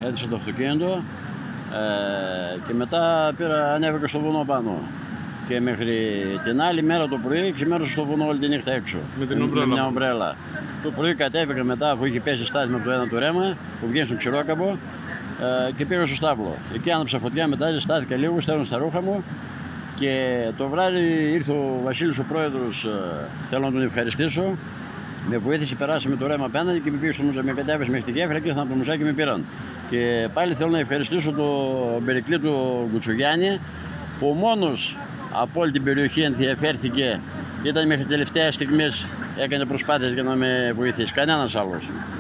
έδειξα το αυτοκίνητο και μετά ανέβηκα στο βουνό πάνω. Και μέχρι την άλλη μέρα το πρωί ξημέρωσα στο βουνό όλη τη νύχτα έξω. Με την ομπρέλα. Το πρωί κατέβηκα μετά, αφού είχε πέσει στάθμη από το ένα του ρέμα που βγαίνει στο Ξηρόκαμπο και πήγα στο στάβλο. Εκεί άναψα φωτιά, μετά στάθηκα λίγο, στέλνω στα ρούχα μου και το βράδυ ήρθε ο Βασίλης ο πρόεδρος, θέλω να τον ευχαριστήσω. Με βοήθησε, περάσαμε το ρέμα απέναντι και με πήγε στο μουζάκι, με κατέβασε μέχρι τη γέφυρα και ήρθαν από το μουζάκι και με πήραν. Και πάλι θέλω να ευχαριστήσω τον Περικλή του Κουτσουγιάννη, που ο μόνος από όλη την περιοχή ενδιαφέρθηκε, ήταν μέχρι τελευταία στιγμή, έκανε προσπάθειες για να με βοηθήσει. Κανένας άλλος.